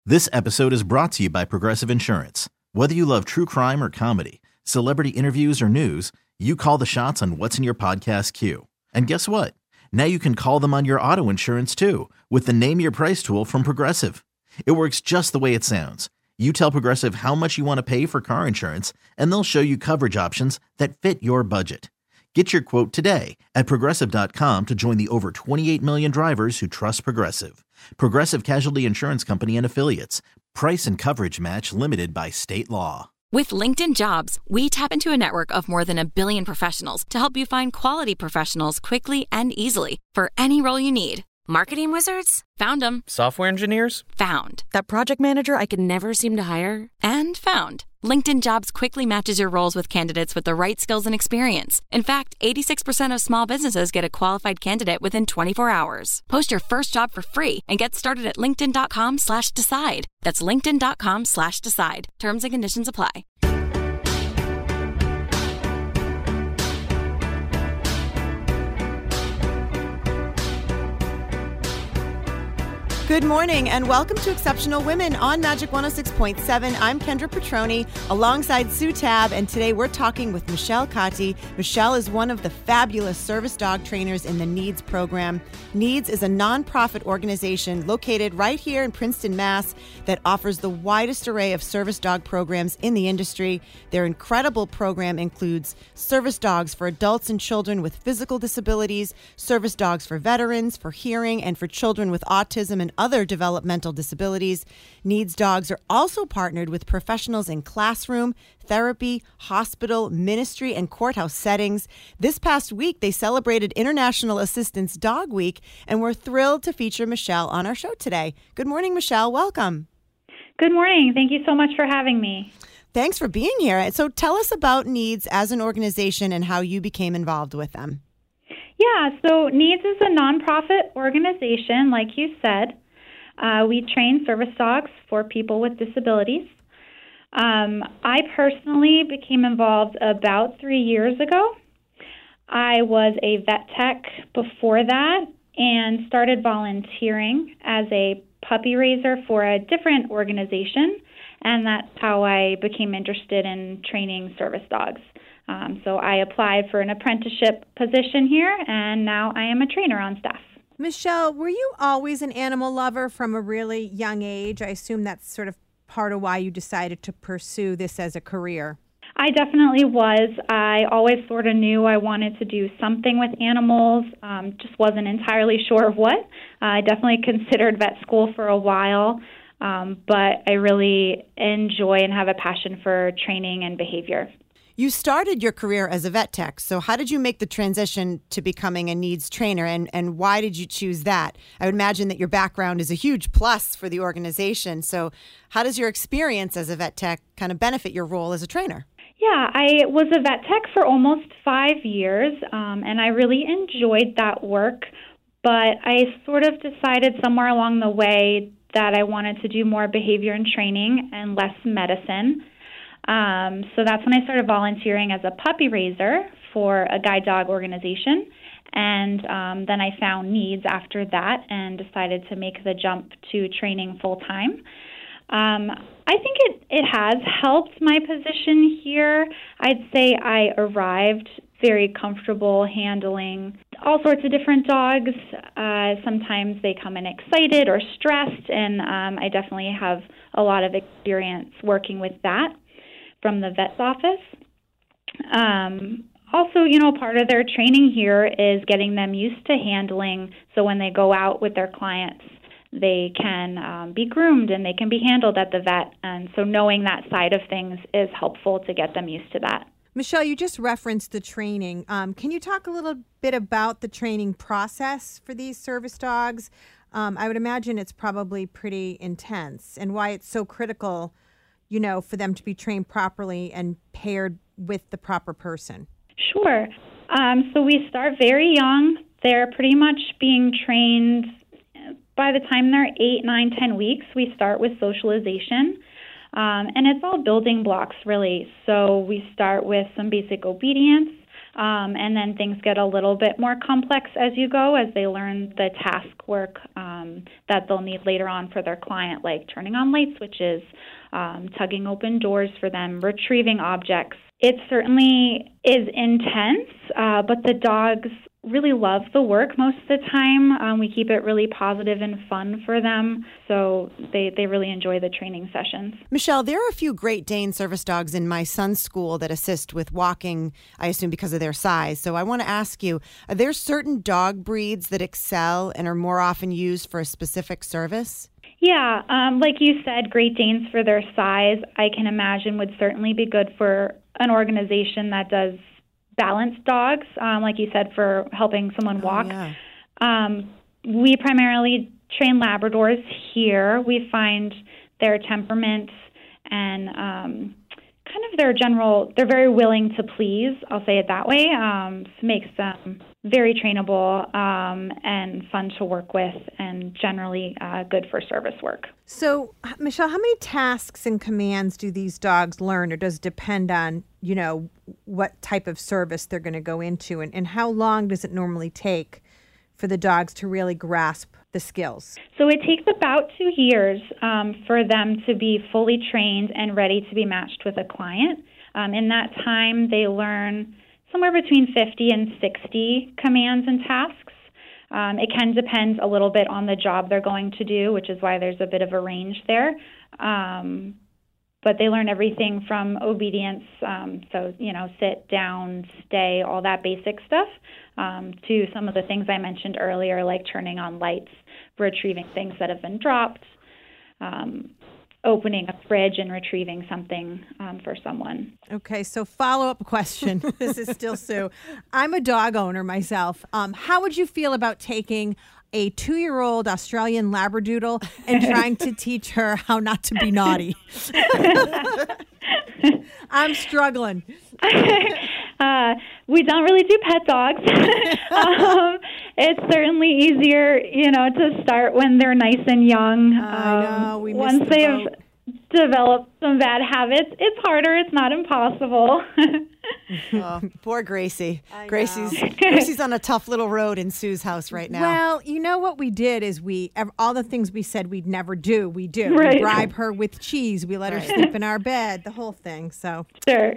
This episode is brought to you by Progressive Insurance. Whether you love true crime or comedy, celebrity interviews or news, you call the shots on what's in your podcast queue. And guess what? Now you can call them on your auto insurance too with the Name Your Price tool from Progressive. It works just the way it sounds. You tell Progressive how much you want to pay for car insurance, and they'll show you coverage options that fit your budget. Get your quote today at Progressive.com to join the over 28 million drivers who trust Progressive. Progressive Casualty Insurance Company and Affiliates. Price and coverage match limited by state law. With LinkedIn Jobs, we tap into a network of more than 1 billion professionals to help you find quality professionals quickly and easily for any role you need. Marketing wizards? Found them. Software engineers? Found. That project manager I could never seem to hire? And found. LinkedIn Jobs quickly matches your roles with candidates with the right skills and experience. In fact, 86% of small businesses get a qualified candidate within 24 hours. Post your first job for free and get started at linkedin.com/decide. That's linkedin.com/decide. Terms and conditions apply. Good morning and welcome to Exceptional Women on Magic 106.7. I'm Kendra Petroni alongside Sue Tabb, and today we're talking with Michelle Cotty. Michelle is one of the fabulous service dog trainers in the NEADS program. NEADS is a nonprofit organization located right here in Princeton, Mass. that offers the widest array of service dog programs in the industry. Their incredible program includes service dogs for adults and children with physical disabilities, service dogs for veterans, for hearing, and for children with autism and other developmental disabilities. NEADS dogs are also partnered with professionals in classroom, therapy, hospital, ministry, and courthouse settings. This past week, they celebrated International Assistance Dog Week, and we're thrilled to feature Michelle on our show today. Good morning, Michelle. Welcome. Good morning. Thank you so much for having me. Thanks for being here. So tell us about NEADS as an organization and how you became involved with them. Yeah, so NEADS is a nonprofit organization, like you said. We train service dogs for people with disabilities. I personally became involved about 3 years ago. I was a vet tech before that and started volunteering as a puppy raiser for a different organization, and that's how I became interested in training service dogs. So I applied for an apprenticeship position here, and now I am a trainer on staff. Michelle, were you always an animal lover from a really young age? I assume that's sort of part of why you decided to pursue this as a career. I definitely was. I always sort of knew I wanted to do something with animals, just wasn't entirely sure of what. I definitely considered vet school for a while, but I really enjoy and have a passion for training and behavior. You started your career as a vet tech, so how did you make the transition to becoming a NEADS trainer, and why did you choose that? I would imagine that your background is a huge plus for the organization, so how does your experience as a vet tech kind of benefit your role as a trainer? Yeah, I was a vet tech for almost 5 years, and I really enjoyed that work, but I sort of decided somewhere along the way that I wanted to do more behavior and training and less medicine. So that's when I started volunteering as a puppy raiser for a guide dog organization. And then I found NEADS after that and decided to make the jump to training full-time. I think it has helped my position here. I'd say I arrived very comfortable handling all sorts of different dogs. Sometimes they come in excited or stressed, and I definitely have a lot of experience working with that from the vet's office. Also, part of their training here is getting them used to handling, so when they go out with their clients, they can be groomed and they can be handled at the vet. And so knowing that side of things is helpful to get them used to that. Michelle, you just referenced the training. Can you talk a little bit about the training process for these service dogs? I would imagine it's probably pretty intense, and why it's so critical for them to be trained properly and paired with the proper person. Sure. So we start very young. They're pretty much being trained by the time they're 8, 9, 10 weeks. We start with socialization. And it's all building blocks, really. So we start with some basic obedience. And then things get a little bit more complex as you go, as they learn the task work that they'll need later on for their client, like turning on light switches, tugging open doors for them, retrieving objects. It certainly is intense, but the dogs really love the work most of the time. We keep it really positive and fun for them, so they really enjoy the training sessions. Michelle, there are a few Great Dane service dogs in my son's school that assist with walking, I assume because of their size. So I want to ask you, are there certain dog breeds that excel and are more often used for a specific service? Yeah, like you said, Great Danes for their size, I can imagine would certainly be good for an organization that does balanced dogs, like you said, for helping someone walk. We primarily train Labradors here. We find their temperaments and kind of their general, they're very willing to please, I'll say it that way. Makes them very trainable and fun to work with, and generally good for service work. So, Michelle, how many tasks and commands do these dogs learn, or does it depend on, what type of service they're going to go into, and how long does it normally take for the dogs to really grasp the skills? So it takes about 2 years for them to be fully trained and ready to be matched with a client. In that time, they learn somewhere between 50 and 60 commands and tasks. It can depend a little bit on the job they're going to do, which is why there's a bit of a range there. But they learn everything from obedience, so, sit, down, stay, all that basic stuff, to some of the things I mentioned earlier, like turning on lights, retrieving things that have been dropped, opening a fridge and retrieving something for someone. Okay, so follow-up question. This is still Sue. I'm a dog owner myself. How would you feel about taking a 2-year-old Australian Labradoodle and trying to teach her how not to be naughty? I'm struggling. We don't really do pet dogs. It's certainly easier, to start when they're nice and young. I know, we once missed the they've boat. developed some bad habits, it's harder. It's not impossible. Oh, poor Gracie. Gracie's on a tough little road in Sue's house right now. Well, what we did is all the things we said we'd never do, we do. Right. We bribe her with cheese. We let her sleep in our bed, the whole thing. So Sure.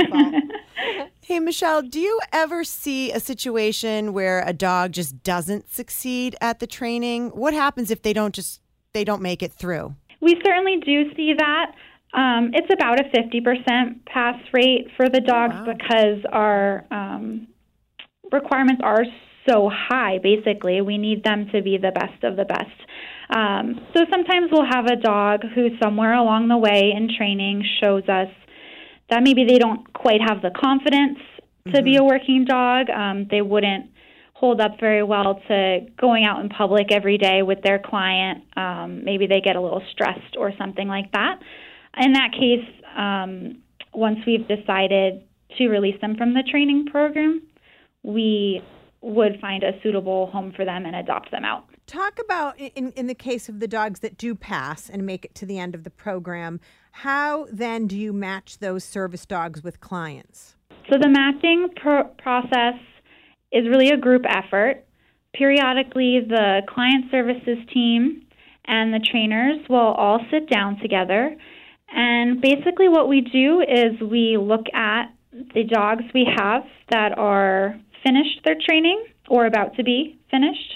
Hey, Michelle, do you ever see a situation where a dog just doesn't succeed at the training? What happens if they don't make it through? We certainly do see that. It's about a 50% pass rate for the dogs because our requirements are so high, basically. We need them to be the best of the best. So sometimes we'll have a dog who somewhere along the way in training shows us that maybe they don't quite have the confidence to be a working dog. They wouldn't hold up very well to going out in public every day with their client. Maybe they get a little stressed or something like that. In that case, once we've decided to release them from the training program, we would find a suitable home for them and adopt them out. Talk about, in the case of the dogs that do pass and make it to the end of the program, how then do you match those service dogs with clients? So the matching process is really a group effort. Periodically, the client services team and the trainers will all sit down together. And basically what we do is we look at the dogs we have that are finished their training or about to be finished.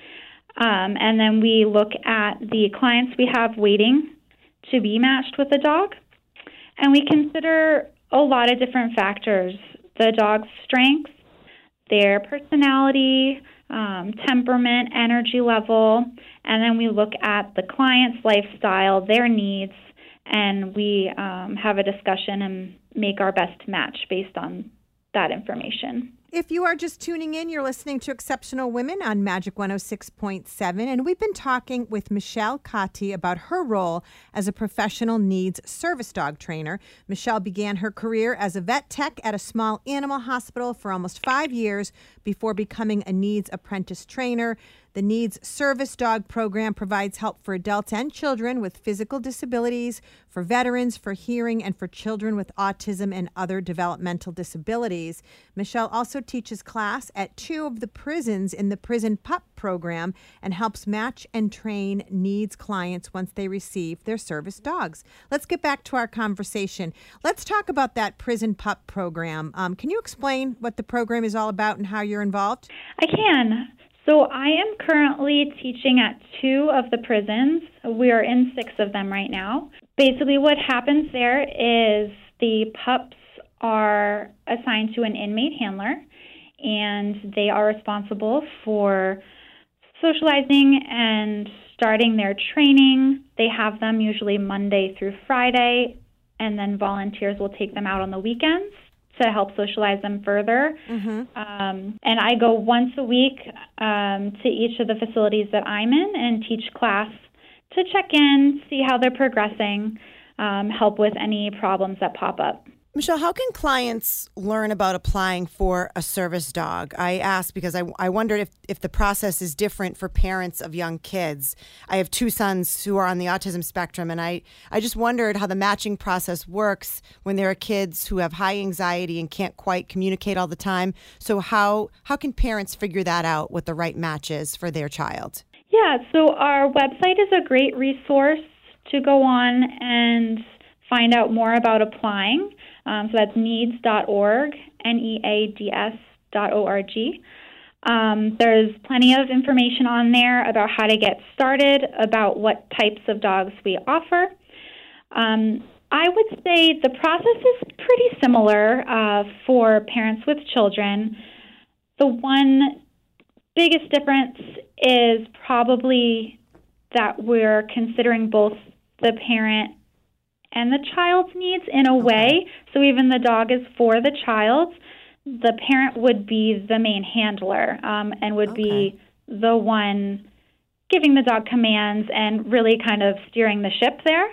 And then we look at the clients we have waiting to be matched with a dog. And we consider a lot of different factors: the dog's strengths, their personality, temperament, energy level. And then we look at the client's lifestyle, their needs, and we have a discussion and make our best match based on that information. If you are just tuning in, you're listening to Exceptional Women on Magic 106.7, and we've been talking with Michelle Cotti about her role as a professional needs service dog trainer. Michelle began her career as a vet tech at a small animal hospital for almost 5 years before becoming a needs apprentice trainer. The Needs Service Dog Program provides help for adults and children with physical disabilities, for veterans, for hearing, and for children with autism and other developmental disabilities. Michelle also teaches class at 2 of the prisons in the Prison Pup program and helps match and train needs clients once they receive their service dogs. Let's get back to our conversation. Let's talk about that Prison Pup program. Can you explain what the program is all about and how you're involved? I can. So I am currently teaching at 2 of the prisons. We are in 6 of them right now. Basically what happens there is the pups are assigned to an inmate handler, and they are responsible for socializing and starting their training. They have them usually Monday through Friday, and then volunteers will take them out on the weekends to help socialize them further. And I go once a week to each of the facilities that I'm in and teach class to check in, see how they're progressing, help with any problems that pop up. Michelle, how can clients learn about applying for a service dog? I ask because I wondered if the process is different for parents of young kids. I have 2 sons who are on the autism spectrum, and I just wondered how the matching process works when there are kids who have high anxiety and can't quite communicate all the time. So how can parents figure that out, what the right match is for their child? Yeah, so our website is a great resource to go on and find out more about applying. So that's needs.org, neads.org. There's plenty of information on there about how to get started, about what types of dogs we offer. I would say the process is pretty similar for parents with children. The one biggest difference is probably that we're considering both the parent and the child's needs in a way. So even the dog is for the child. The parent would be the main handler and would be the one giving the dog commands and really kind of steering the ship there.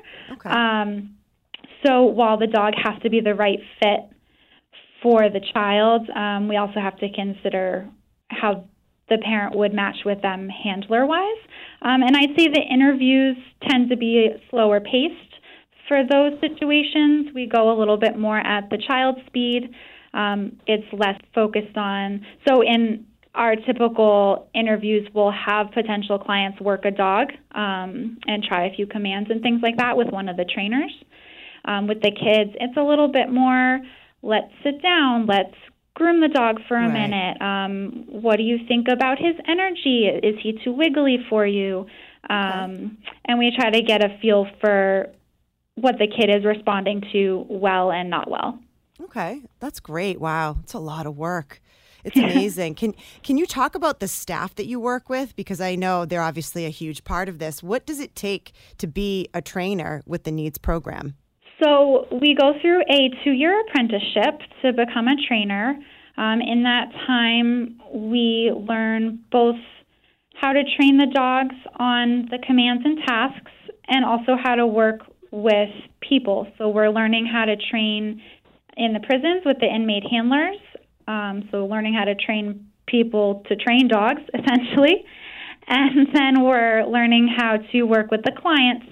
So while the dog has to be the right fit for the child, we also have to consider how the parent would match with them handler-wise. And I'd say the interviews tend to be slower paced. For those situations, we go a little bit more at the child's speed. It's less focused on, so in our typical interviews, we'll have potential clients work a dog and try a few commands and things like that with one of the trainers. With the kids, it's a little bit more, let's sit down, let's groom the dog for a minute. What do you think about his energy? Is he too wiggly for you? And we try to get a feel for what the kid is responding to well and not well. Okay, that's great. Wow, it's a lot of work. It's amazing. Can you talk about the staff that you work with? Because I know they're obviously a huge part of this. What does it take to be a trainer with the Needs program? So we go through a 2-year apprenticeship to become a trainer. In that time, we learn both how to train the dogs on the commands and tasks and also how to work with people. So we're learning how to train in the prisons with the inmate handlers. So learning how to train people to train dogs, essentially. And then we're learning how to work with the clients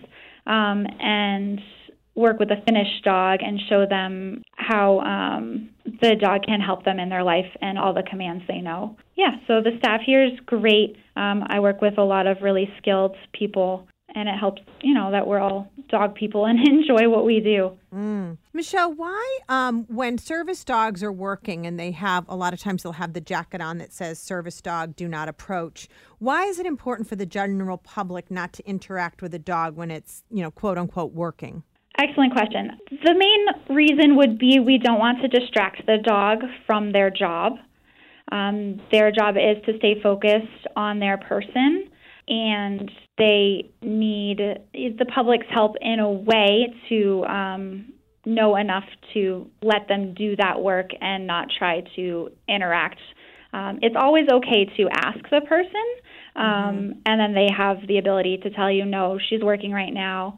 and work with a finished dog and show them how the dog can help them in their life and all the commands they know. Yeah, so the staff here is great. I work with a lot of really skilled people, and it helps, that we're all dog people and enjoy what we do. Michelle, why, when service dogs are working and they have, a lot of times they'll have the jacket on that says service dog, do not approach. Why is it important for the general public not to interact with a dog when it's, quote unquote, working? Excellent question. The main reason would be we don't want to distract the dog from their job. Their job is to stay focused on their person, and they need the public's help in a way to know enough to let them do that work and not try to interact. It's always okay to ask the person, and then they have the ability to tell you, no, she's working right now,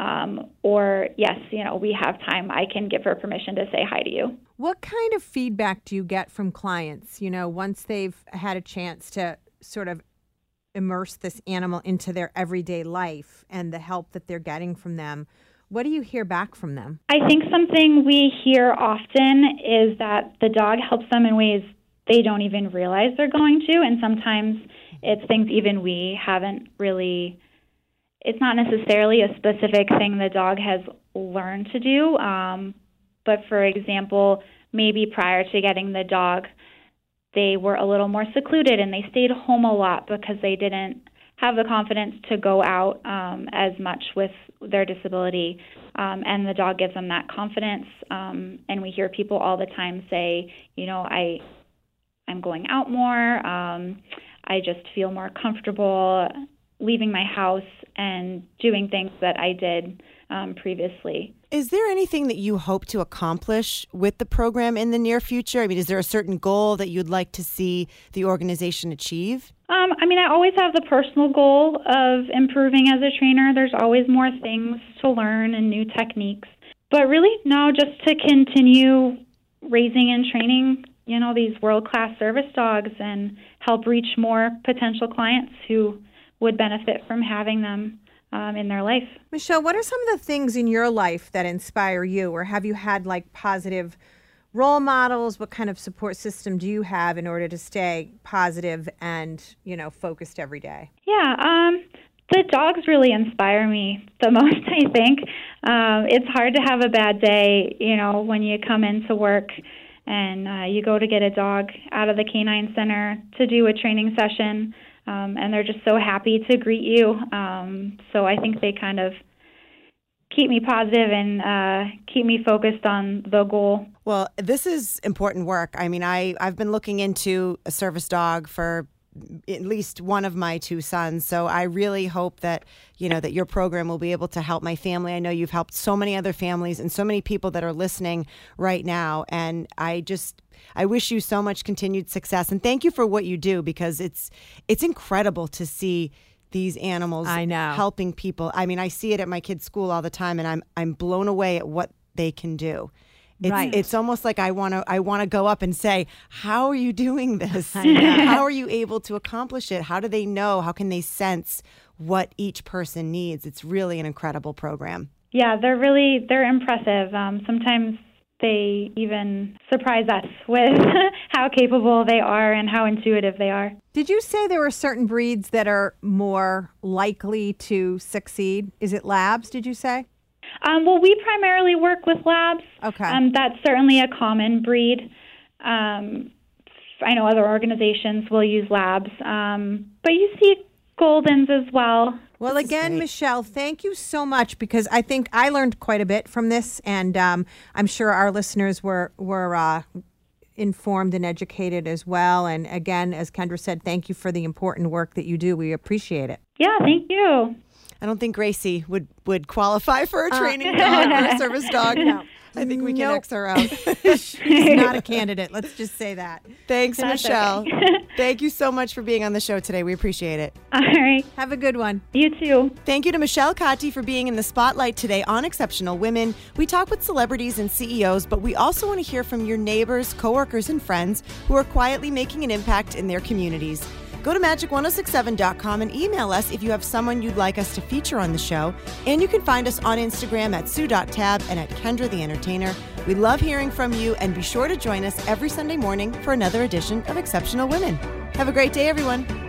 or yes, we have time. I can give her permission to say hi to you. What kind of feedback do you get from clients, once they've had a chance to sort of immerse this animal into their everyday life and the help that they're getting from them. What do you hear back from them? I think something we hear often is that the dog helps them in ways they don't even realize they're going to, and sometimes it's things even we haven't really, it's not necessarily a specific thing the dog has learned to do, but for example, maybe prior to getting the dog, they were a little more secluded and they stayed home a lot because they didn't have the confidence to go out as much with their disability. And the dog gives them that confidence. And we hear people all the time say, you know, I'm going out more. I just feel more comfortable leaving my house and doing things that I did previously. Is there anything that you hope to accomplish with the program in the near future? I mean, is there a certain goal that you'd like to see the organization achieve? I always have the personal goal of improving as a trainer. There's always more things to learn and new techniques. But really, no, just to continue raising and training, you know, these world-class service dogs and help reach more potential clients who would benefit from having them in their life. Michelle, what are some of the things in your life that inspire you, or have you had like positive role models? What kind of support system do you have in order to stay positive and, you know, focused every day? Yeah, the dogs really inspire me the most, I think. It's hard to have a bad day, you know, when you come into work and you go to get a dog out of the canine center to do a training session. And they're just so happy to greet you. So I think they kind of keep me positive and keep me focused on the goal. Well, this is important work. I mean, I've been looking into a service dog for at least one of my two sons. So I really hope that, you know, that your program will be able to help my family. I know you've helped so many other families and so many people that are listening right now. And I wish you so much continued success. And thank you for what you do, because it's incredible to see these animals helping people. I mean, I see it at my kids' school all the time, and I'm blown away at what they can do. It's almost like I want to go up and say, how are you doing this? How are you able to accomplish it? How do they know? How can they sense what each person needs? It's really an incredible program. Yeah, they're impressive. Sometimes they even surprise us with how capable they are and how intuitive they are. Did you say there were certain breeds that are more likely to succeed? Is it labs, did you say? Well, we primarily work with labs. Okay. That's certainly a common breed. I know other organizations will use labs, but you see Goldens as well. Well, again, Michelle, thank you so much, because I think I learned quite a bit from this, and I'm sure our listeners were informed and educated as well. And again, as Kendra said, thank you for the important work that you do. We appreciate it. Yeah, thank you. I don't think Gracie would qualify for a training dog or a service dog. No. I think we can X her out. She's not a candidate. Let's just say that. Thanks, Michelle. Okay. Thank you so much for being on the show today. We appreciate it. All right. Have a good one. You too. Thank you to Michelle Cotti for being in the spotlight today on Exceptional Women. We talk with celebrities and CEOs, but we also want to hear from your neighbors, coworkers, and friends who are quietly making an impact in their communities. Go to magic1067.com and email us if you have someone you'd like us to feature on the show. And you can find us on Instagram at sue.tab and at Kendra the Entertainer. We love hearing from you, and be sure to join us every Sunday morning for another edition of Exceptional Women. Have a great day, everyone.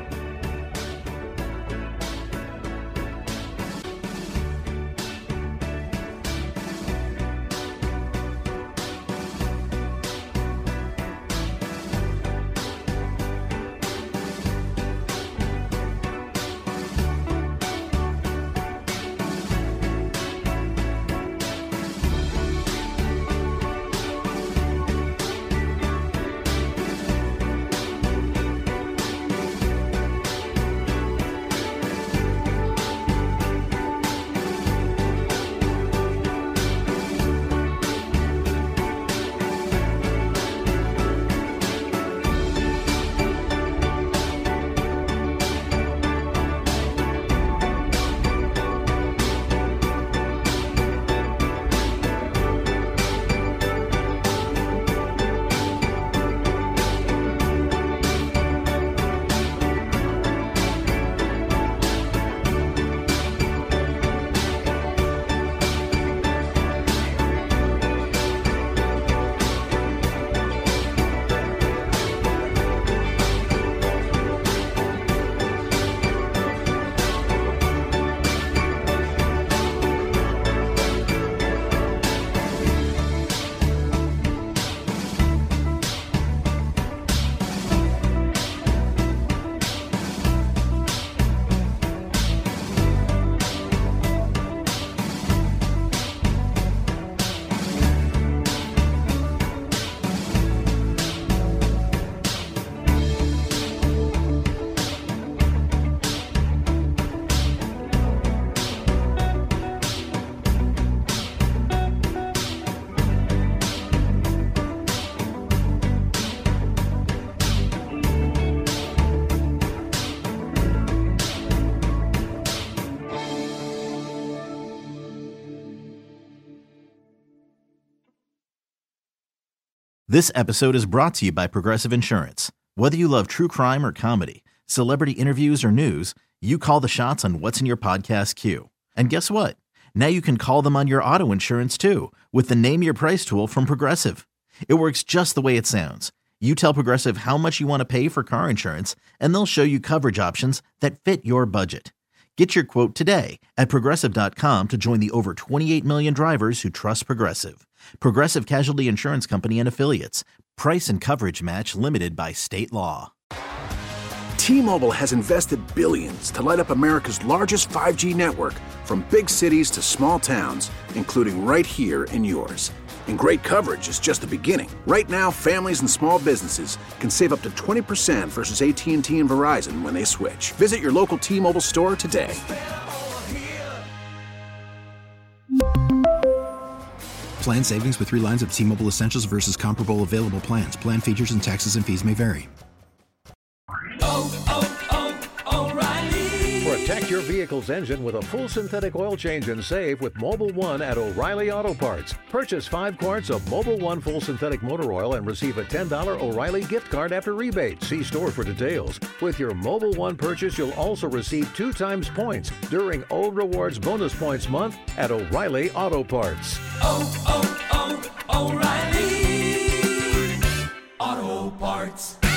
This episode is brought to you by Progressive Insurance. Whether you love true crime or comedy, celebrity interviews or news, you call the shots on what's in your podcast queue. And guess what? Now you can call them on your auto insurance too with the Name Your Price tool from Progressive. It works just the way it sounds. You tell Progressive how much you want to pay for car insurance, and they'll show you coverage options that fit your budget. Get your quote today at Progressive.com to join the over 28 million drivers who trust Progressive. Progressive Casualty Insurance Company and Affiliates. Price and coverage match limited by state law. T-Mobile has invested billions to light up America's largest 5G network, from big cities to small towns, including right here in yours. And great coverage is just the beginning. Right now, families and small businesses can save up to 20% versus AT&T and Verizon when they switch. Visit your local T-Mobile store today. Plan savings with 3 lines of T-Mobile Essentials versus comparable available plans. Plan features and taxes and fees may vary. O'Reilly. Protect your vehicle's engine with a full synthetic oil change and save with Mobil 1 at O'Reilly Auto Parts. Purchase 5 quarts of Mobil 1 full synthetic motor oil and receive a $10 O'Reilly gift card after rebate. See store for details. With your Mobil 1 purchase, you'll also receive 2 times points during O Rewards Bonus Points Month at O'Reilly Auto Parts. O'Reilly Auto Parts.